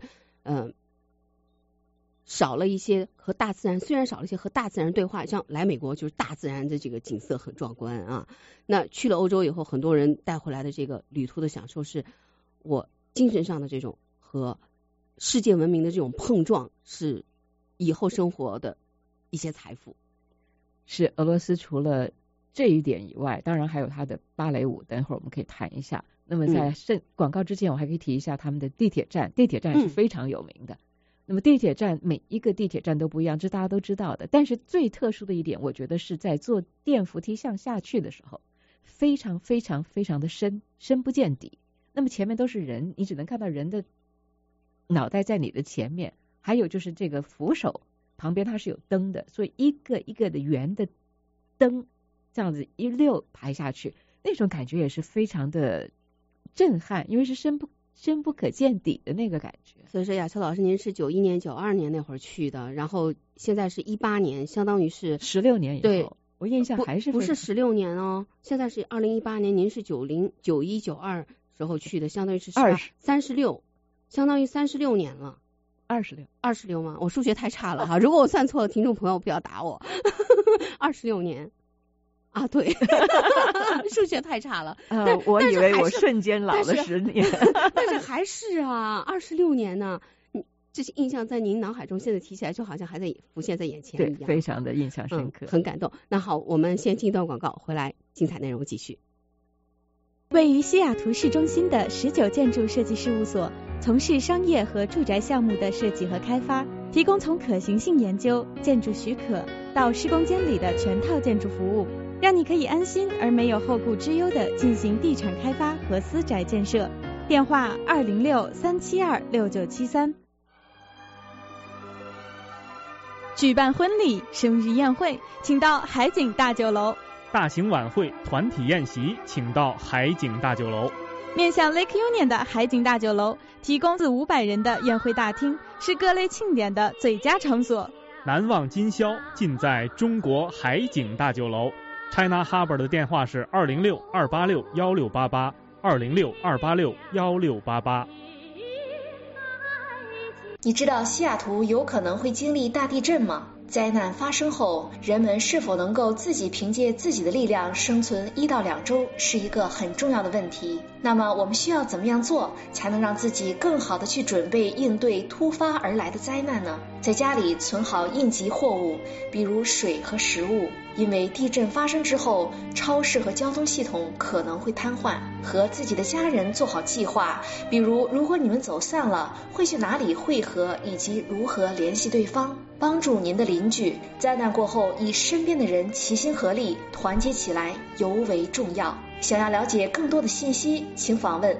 少了一些和大自然，虽然少了一些和大自然对话，像来美国就是大自然的这个景色很壮观啊。那去了欧洲以后，很多人带回来的这个旅途的享受，是我精神上的这种和世界文明的这种碰撞，是以后生活的一些财富。 是俄罗斯除了这一点以外，当然还有它的芭蕾舞，等会儿我们可以谈一下。那么在广告之前，我还可以提一下他们的地铁站，地铁站是非常有名的。那么地铁站每一个地铁站都不一样，这大家都知道的。但是最特殊的一点，我觉得是在坐电扶梯向下去的时候，非常非常非常的深不见底。那么前面都是人，你只能看到人的脑袋在你的前面，还有就是这个扶手旁边它是有灯的，所以一个一个的圆的灯这样子一溜排下去，那种感觉也是非常的震撼，因为是深不可见底的那个感觉。 所以说雅秋老师您是91年92年那会儿去的，然后现在是18年，相当于是 16年以后。 对， 我印象还是不是16年哦，现在是2018年，您是90、91、92时候去的，相当于是36，相当于36年了。26吗？我数学太差了哈，如果我算错了，听众朋友不要打我。26年啊，对，数学太差了。 我以为我瞬间老了10年， 但是还是啊，26年呢。这些印象在您脑海中现在提起来，就好像还在浮现在眼前一样， 对，非常的印象深刻， 很感动。那好，我们先进一段广告，回来精彩内容继续。 位于西雅图市中心的19建筑设计事务所，从事商业和住宅项目的设计和开发，提供从可行性研究、建筑许可到施工监理的全套建筑服务，让你可以安心而没有后顾之忧地进行地产开发和私宅建设。电话206-372-6973。举办婚礼、生日宴会，请到海景大酒楼； 大型晚会、团体宴席，请到海景大酒楼。 面向 Lake Union 的海景大酒楼，提供400-500人的宴会大厅，是各类庆典的最佳场所。 难忘今宵，尽在中国海景大酒楼。China Harbor 的电话是206-286-1688，206-286-1688。 你知道西雅图有可能会经历大地震吗？灾难发生后，人们是否能够自己凭借自己的力量生存1到2周，是一个很重要的问题。那么我们需要怎么样做，才能让自己更好的去准备应对突发而来的灾难呢？在家里存好应急货物，比如水和食物，因为地震发生之后，超市和交通系统可能会瘫痪。和自己的家人做好计划，比如如果你们走散了，会去哪里汇合，以及如何联系对方。帮助您的邻居，灾难过后与身边的人齐心合力，团结起来尤为重要。想要了解更多的信息，请访问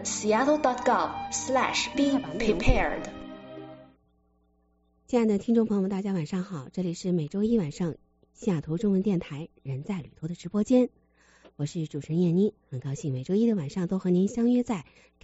seattle.gov/be-prepared。 亲爱的听众朋友们，大家晚上好，这里是每周一晚上西雅图中文电台人在旅途的直播间，我是主持人燕妮，很高兴每周一的晚上都和您相约在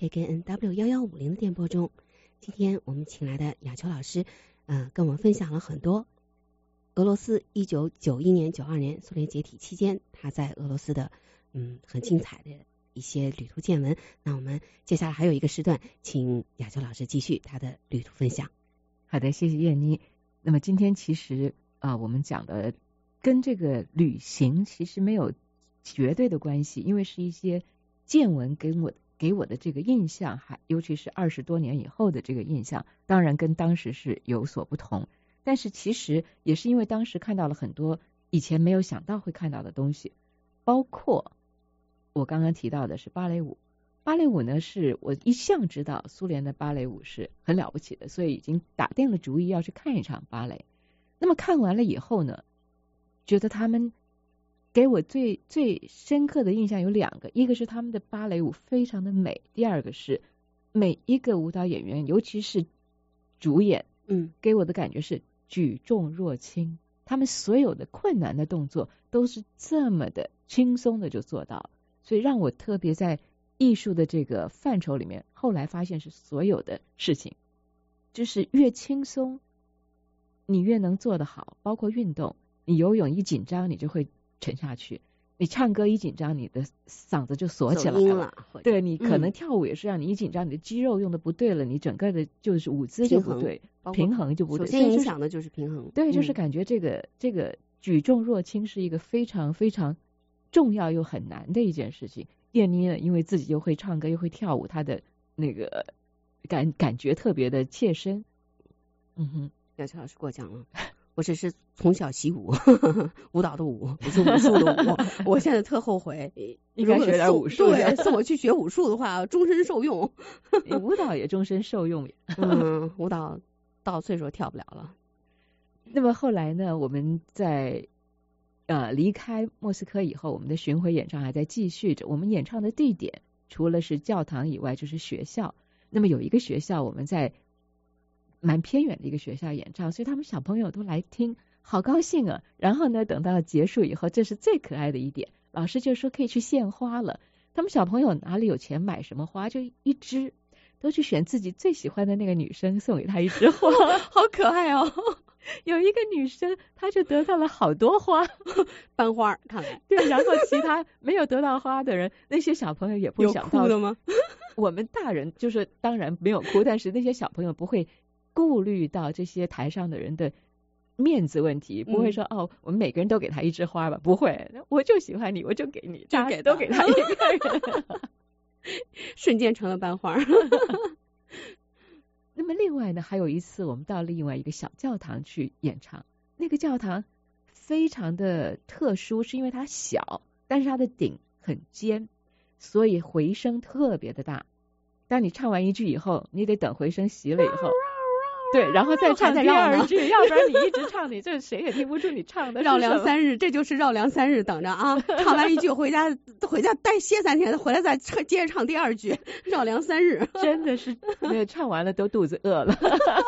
KKNW1150的电波中。今天我们请来的雅秋老师跟我们分享了很多俄罗斯1991年、92年苏联解体期间他在俄罗斯的很精彩的一些旅途见闻。那我们接下来还有一个时段，请雅秋老师继续他的旅途分享。 好的，谢谢燕妮。那么今天其实我们讲的跟这个旅行其实没有绝对的关系，因为是一些见闻给我的这个印象，尤其是20多年以后的这个印象，当然跟当时是有所不同，但是其实也是因为当时看到了很多以前没有想到会看到的东西，包括我刚刚提到的是芭蕾舞。芭蕾舞呢，是我一向知道苏联的芭蕾舞是很了不起的，所以已经打定了主意要去看一场芭蕾。那么看完了以后呢，觉得他们给我最深刻的印象有2个，一个是他们的芭蕾舞非常的美，第二个是每一个舞蹈演员，尤其是主演，给我的感觉是举重若轻，他们所有的困难的动作都是这么的轻松的就做到，所以让我特别在艺术的这个范畴里面，后来发现是所有的事情就是越轻松你越能做得好，包括运动，你游泳一紧张你就会沉下去，你唱歌一紧张你的嗓子就锁起来了，对，你可能跳舞也是让你一紧张你的肌肉用的不对了，你整个的就是舞姿就不对，平衡就不对， 首先影响的就是平衡。 对，就是感觉这个举重若轻是一个非常非常重要又很难的一件事情。燕妮呢，因为自己又会唱歌又会跳舞，她的那个感觉特别的切身。 雅秋老师过奖了，我只是从小习武，舞蹈的舞，不是武术的舞。我现在特后悔， 应该学点武术。 对，送我去学武术的话，终身受用。 舞蹈也终身受用。 舞蹈到岁数跳不了了。 那么后来呢，我们在离开莫斯科以后，我们的巡回演唱还在继续着。我们演唱的地点除了是教堂以外就是学校，那么有一个学校我们在蛮偏远的一个学校演唱，所以他们小朋友都来听，好高兴啊。然后呢，等到结束以后，这是最可爱的一点， 老师就说可以去献花了。他们小朋友哪里有钱买什么花，就一支，都去选自己最喜欢的那个女生送给她一支花， 好可爱哦。 有一个女生，她就得到了好多花， 班花，看来对。然后其他没有得到花的人，那些小朋友也不想到。 有哭的吗？ 我们大人就是当然没有哭，但是那些小朋友不会顾虑到这些台上的人的面子问题，不会说哦，我们每个人都给他一支花吧，不会，我就喜欢你，我就给你，都给他一个人， 瞬间成了班花。 那么另外呢，还有一次我们到另外一个小教堂去演唱，那个教堂非常的特殊，是因为它小，但是它的顶很尖，所以回声特别的大。当你唱完一句以后，你得等回声熄了以后，对，然后再唱第二句，要不然你一直唱，你这谁也听不出你唱的是什么。 绕梁三日，这就是绕梁三日，等着啊！唱完一句回家待歇3天，回来再接着唱第二句，绕梁三日， 真的是唱完了都肚子饿了。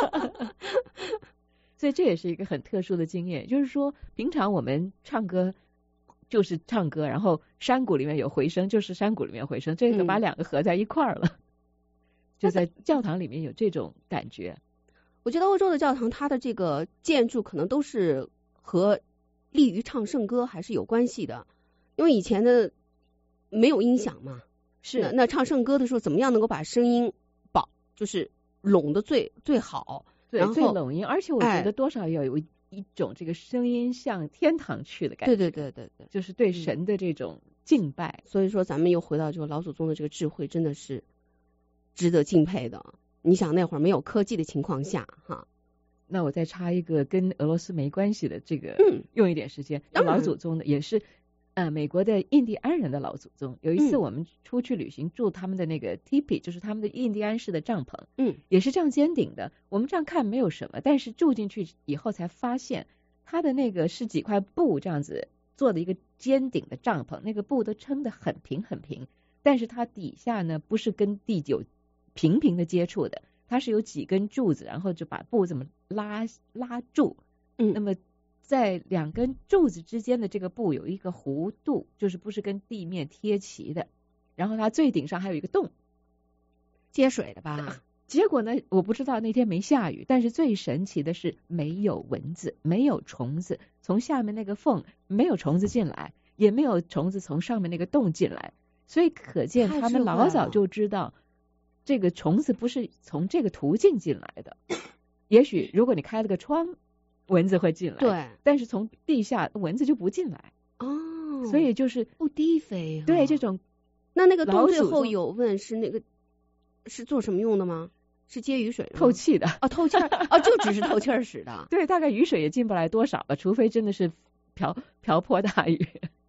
所以这也是一个很特殊的经验，就是说平常我们唱歌就是唱歌，然后山谷里面有回声，就是山谷里面有回声，这个把两个合在一块儿了，就在教堂里面有这种感觉。 我觉得欧洲的教堂，它的这个建筑可能都是和利于唱圣歌还是有关系的，因为以前的没有音响嘛， 是那唱圣歌的时候，怎么样能够把声音就是拢的最好， 对， 然后最拢音，而且我觉得多少要有一种这个声音向天堂去的感觉， 对， 就是对神的这种敬拜。 所以说，咱们又回到这个老祖宗的这个智慧，真的是值得敬佩的。你想那会儿没有科技的情况下哈， 那我再插一个跟俄罗斯没关系的这个，用一点时间。老祖宗的也是美国的印第安人的老祖宗。有一次我们出去旅行，住他们的那个 tipi， 就是他们的印第安式的帐篷，也是这样尖顶的。我们这样看没有什么，但是住进去以后才发现，它的那个是几块布这样子做的一个尖顶的帐篷，那个布都撑得很平很平，但是它底下呢不是跟地有平平的接触的，它是有几根柱子，然后就把布这么拉住。那么在2根柱子之间的这个布有一个弧度，就是不是跟地面贴齐的，然后它最顶上还有一个洞， 接水的吧。 结果呢，我不知道那天没下雨，但是最神奇的是没有蚊子，没有虫子，从下面那个缝没有虫子进来，也没有虫子从上面那个洞进来，所以可见他们老早就知道这个虫子不是从这个途径进来的。也许如果你开了个窗，蚊子会进来， 对， 但是从地下蚊子就不进来。 哦， 所以就是不低飞。 对，这种那个洞最后有问是那个是做什么用的吗？是接雨水的吗？ 透气的。 哦，透气哦，就只是透气使的。 对，大概雨水也进不来多少了，除非真的是瓢泼大雨。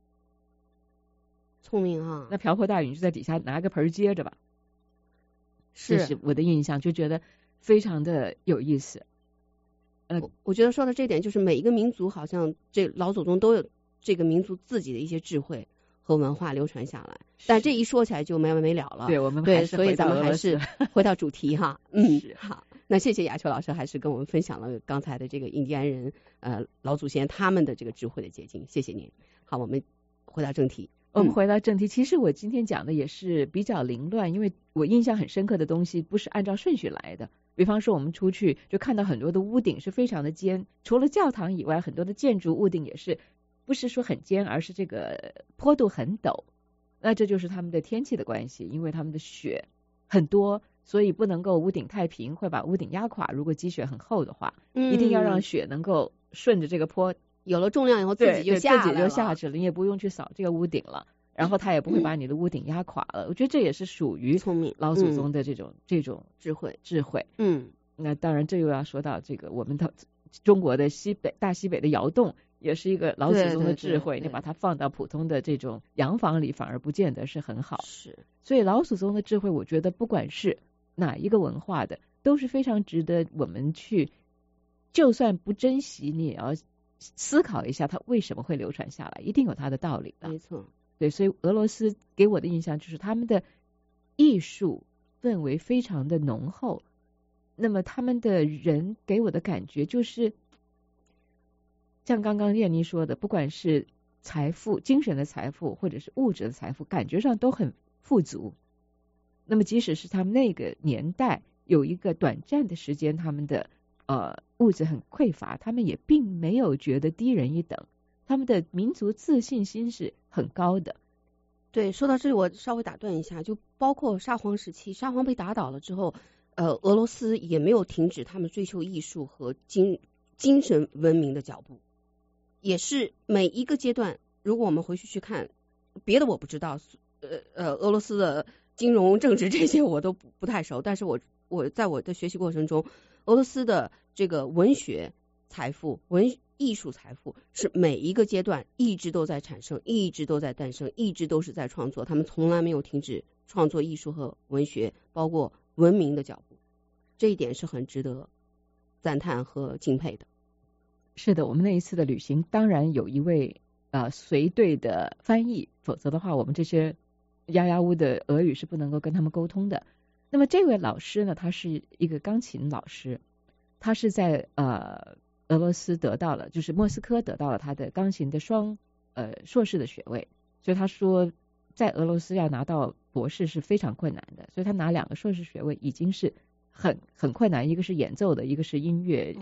聪明啊！ 那瓢泼大雨你就在底下拿个盆接着吧。这是我的印象，就觉得非常的有意思。 我觉得说到这点，就是每一个民族好像这老祖宗都有这个民族自己的一些智慧和文化流传下来，但这一说起来就没完没了了。 对，我们所以咱们还是回到主题哈。好，那谢谢雅秋老师，还是跟我们分享了刚才的这个印第安人老祖先他们的这个智慧的结晶，谢谢您。好，我们回到正题。 我们回到正题，其实我今天讲的也是比较凌乱，因为我印象很深刻的东西不是按照顺序来的。比方说我们出去就看到很多的屋顶是非常的尖，除了教堂以外，很多的建筑屋顶也是不是说很尖，而是这个坡度很陡。那这就是他们的天气的关系，因为他们的雪很多，所以不能够屋顶太平，会把屋顶压垮。如果积雪很厚的话，一定要让雪能够顺着这个坡， 有了重量以后自己就下去了，你也不用去扫这个屋顶了，然后它也不会把你的屋顶压垮了。我觉得这也是属于聪明老祖宗的这种智慧。 那当然这又要说到这个我们的中国的大西北的窑洞，也是一个老祖宗的智慧。你把它放到普通的这种洋房里，反而不见得是很好。 是， 所以老祖宗的智慧，我觉得不管是哪一个文化的，都是非常值得我们去，就算不珍惜，你也要思考一下它为什么会流传下来，一定有它的道理的。 没错， 对，所以俄罗斯给我的印象就是他们的艺术氛围非常的浓厚，那么他们的人给我的感觉就是像刚刚燕妮说的，不管是财富、精神的财富或者是物质的财富，感觉上都很富足。那么即使是他们那个年代有一个短暂的时间，他们的物质很匮乏，他们也并没有觉得低人一等，他们的民族自信心是很高的。 对，说到这里我稍微打断一下，就包括沙皇时期，沙皇被打倒了之后，俄罗斯也没有停止他们追求艺术和精神文明的脚步，也是每一个阶段，如果我们回去看，别的我不知道，俄罗斯的金融政治这些我都不太熟，但是我在我的学习过程中，俄罗斯的这个文学财富、艺术财富是每一个阶段一直都在产生，一直都在诞生，一直都是在创作，他们从来没有停止创作艺术和文学，包括文明的脚步，这一点是很值得赞叹和敬佩的。 是的，我们那一次的旅行当然有一位随队的翻译，否则的话我们这些呀呀乌的俄语是不能够跟他们沟通的。那么这位老师呢，他是一个钢琴老师，他是在俄罗斯得到了，就是莫斯科得到了他的钢琴的硕士的学位，所以他说在俄罗斯要拿到博士是非常困难的，所以他拿2个硕士学位已经是很困难，一个是演奏的，一个是音乐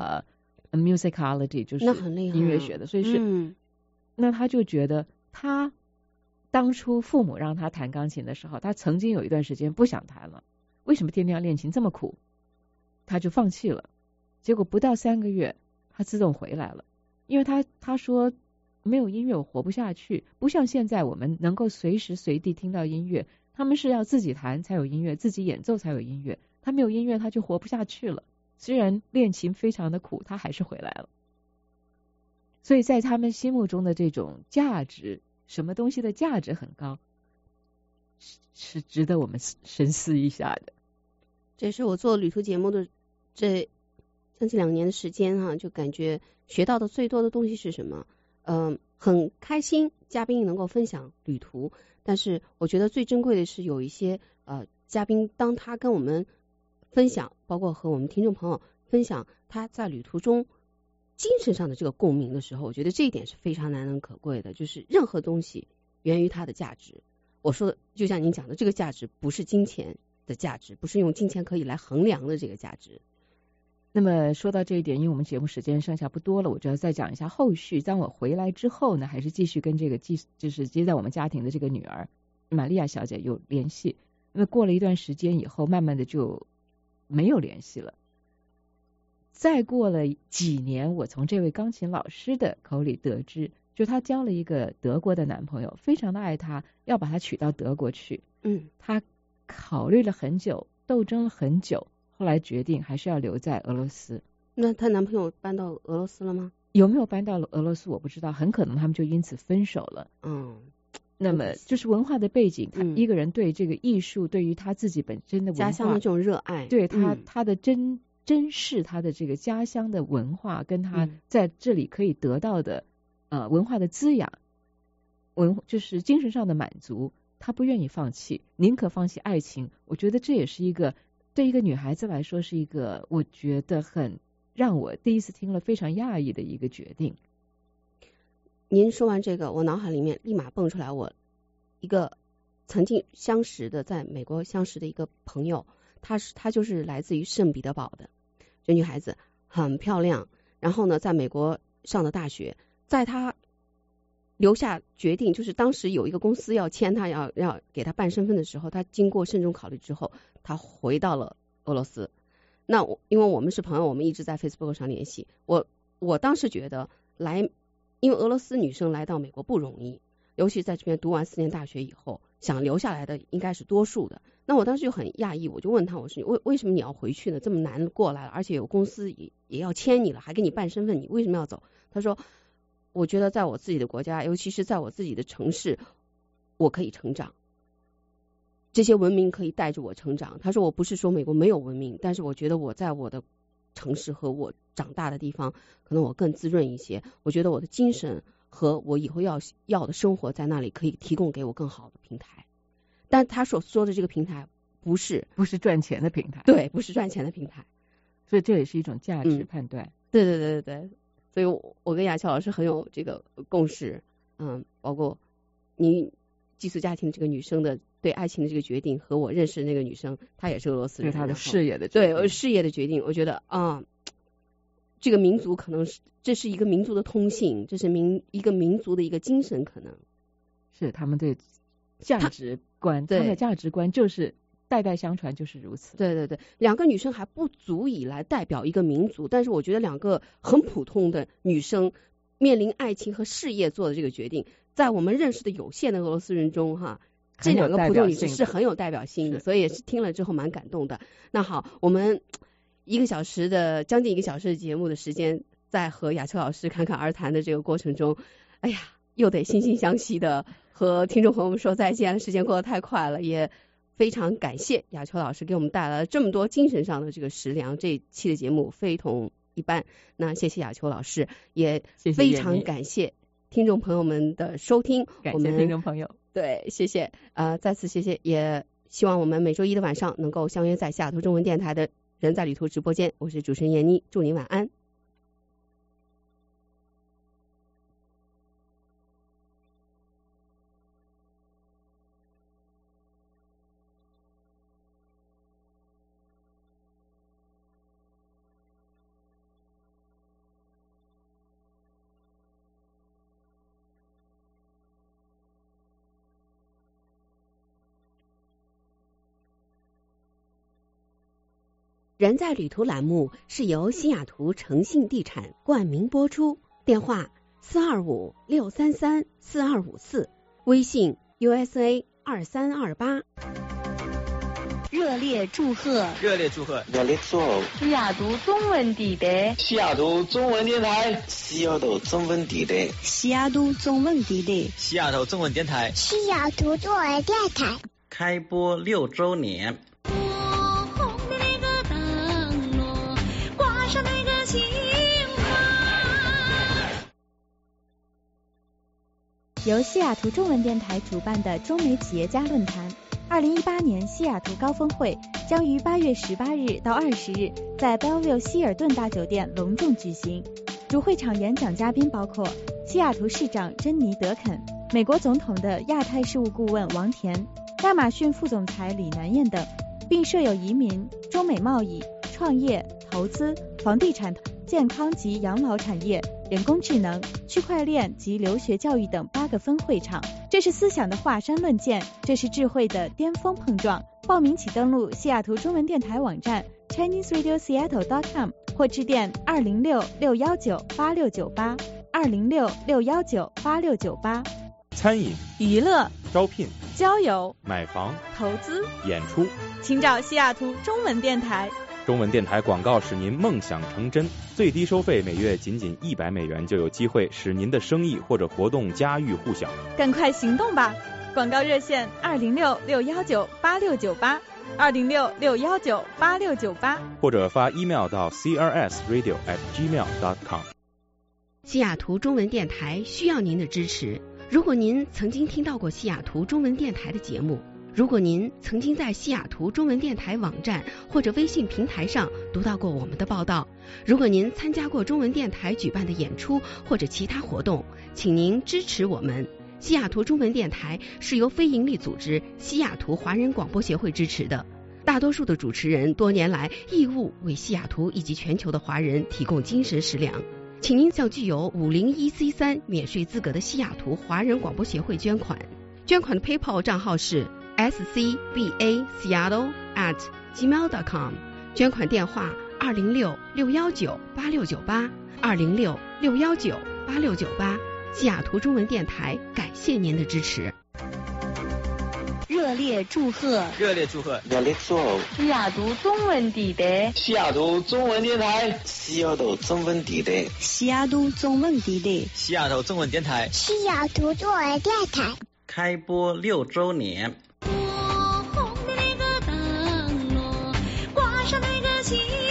musicology 就是音乐学的，所以是那他就觉得他当初父母让他弹钢琴的时候，他曾经有一段时间不想弹了，为什么天天要练琴这么苦，他就放弃了。结果不到3个月他自动回来了，因为他说没有音乐我活不下去，不像现在我们能够随时随地听到音乐，他们是要自己弹才有音乐，自己演奏才有音乐，他没有音乐他就活不下去了。虽然练琴非常的苦，他还是回来了。所以在他们心目中的这种价值，什么东西的价值很高，是值得我们深思一下的。 这是我做旅途节目的这将近2年的时间就感觉学到的最多的东西是什么？很开心嘉宾能够分享旅途，但是我觉得最珍贵的是有一些嘉宾，当他跟我们分享，包括和我们听众朋友分享他在旅途中精神上的这个共鸣的时候，我觉得这一点是非常难能可贵的，就是任何东西源于它的价值。我说的就像您讲的，这个价值不是金钱的价值，不是用金钱可以来衡量的这个价值。 那么说到这一点，因为我们节目时间剩下不多了，我就要再讲一下后续。当我回来之后呢，还是继续跟这个就是接在我们家庭的这个女儿玛利亚小姐有联系。那么过了一段时间以后，慢慢的就没有联系了。再过了几年，我从这位钢琴老师的口里得知，就她交了一个德国的男朋友，非常的爱她，要把她娶到德国去。她考虑了很久，斗争了很久，后来决定还是要留在俄罗斯。 那她男朋友搬到俄罗斯了吗？ 有没有搬到俄罗斯我不知道，很可能他们就因此分手了。那么就是文化的背景，他一个人对这个艺术，对于他自己本身的文化， 家乡的这种热爱， 对他的珍视他的这个家乡的文化，跟他在这里可以得到的文化的滋养，就是精神上的满足，他不愿意放弃，宁可放弃爱情。我觉得这也是一个对一个女孩子来说是一个我觉得很让我第一次听了非常讶异的一个决定。 您说完这个，我脑海里面立马蹦出来我一个曾经相识的，在美国相识的一个朋友，她就是来自于圣彼得堡的，这女孩子很漂亮，然后呢在美国上的大学，在她留下决定，就是当时有一个公司要签她，要给她办身份的时候，她经过慎重考虑之后，她回到了俄罗斯。那因为我们是朋友，我们一直在 Facebook 上联系，我当时觉得因为俄罗斯女生来到美国不容易，尤其在这边读完4年大学以后，想留下来的应该是多数的。那我当时就很讶异，我就问他，我说为什么你要回去呢？这么难过来了，而且有公司也要签你了，还给你办身份，你为什么要走？他说，我觉得在我自己的国家，尤其是在我自己的城市，我可以成长，这些文明可以带着我成长。他说，我不是说美国没有文明，但是我觉得我在我的城市和我长大的地方，可能我更滋润一些。我觉得我的精神和我以后要的生活在那里可以提供给我更好的平台。但他所说的这个平台不是赚钱的平台， 对，不是赚钱的平台， 所以这也是一种价值判断。 对，所以我跟雅乔老师很有这个共识。 包括你寄宿家庭这个女生的对爱情的这个决定，和我认识的那个女生，她也是俄罗斯人， 对她的事业的决定， 对事业的决定，我觉得这个民族可能是这是一个民族的通性，这是一个民族的一个精神，可能是他们对价值观，他们的价值观就是代代相传，就是如此。 对对对，两个女生还不足以来代表一个民族，但是我觉得两个很普通的女生面临爱情和事业做的这个决定，在我们认识的有限的俄罗斯人中这两个普通女生是很有代表性的，所以也是听了之后蛮感动的。那好，我们将近一个小时的节目的时间，在和雅秋老师侃侃而谈的这个过程中，哎呀，又得惺惺相惜的和听众朋友们说再见，时间过得太快了，也非常感谢雅秋老师给我们带来了这么多精神上的这个食粮，这一期的节目非同一般。那谢谢雅秋老师，也非常感谢听众朋友们的收听， 感谢听众朋友， 对，谢谢，再次谢谢，也希望我们每周一的晚上能够相约在西雅图中文电台的人在旅途直播间，我是主持人闫妮，祝您晚安。人在旅途栏目是由西雅图诚信地产冠名播出，电话425-633-4254，微信 USA2328。 热烈祝贺！ 热烈祝贺！ 热烈祝贺！ 西雅图中文地带， 西雅图中文电台， 西雅图中文地带， 西雅图中文地带， 西雅图中文电台， 西雅图中文电台开播6周年。 由西雅图中文电台主办的中美企业家论坛，2018年西雅图高峰会将于8月18日到20日在 Bellevue 希尔顿大酒店隆重举行。主会场演讲嘉宾包括西雅图市长珍妮·德肯、美国总统的亚太事务顾问王田、亚马逊副总裁李南燕等，并设有移民、中美贸易、创业、投资、房地产、健康及养老产业、人工智能、区块链及留学教育等8个分会场。这是思想的华山论剑，这是智慧的巅峰碰撞。报名请登录西雅图中文电台网站 ChineseRadioSeattle.com 或致电206-619-8698 206-619-8698。 餐饮、 娱乐、 招聘、 交友、 买房、 投资、 演出， 请找西雅图中文电台。 中文电台广告使您梦想成真，最低收费每月仅100美元，就有机会使您的生意或者活动家喻户晓。 赶快行动吧！广告热线206-619-8698 206-619-8698， 或者发 email 到 crsradio@gmail.com。 西雅图中文电台需要您的支持。如果您曾经听到过西雅图中文电台的节目，如果您曾经在西雅图中文电台网站或者微信平台上读到过我们的报道，如果您参加过中文电台举办的演出或者其他活动，请您支持我们。西雅图中文电台是由非营利组织西雅图华人广播协会支持的，大多数的主持人多年来义务为西雅图以及全球的华人提供精神食粮。请您向具有501C3免税资格的西雅图华人广播协会捐款，捐款的 PayPal 账号是scbaseattle@gmail.com， 捐款电话206-619-8698 206-619-8698。西雅图中文电台感谢您的支持。 热烈祝贺！ 热烈祝贺！ 热烈祝贺！ 西雅图中文地带， 西雅图中文电台， 西雅图中文地带， 西雅图中文地带， 西雅图中文电台， 西雅图中文电台开播6周年。 红的那个灯笼，挂上那个旗。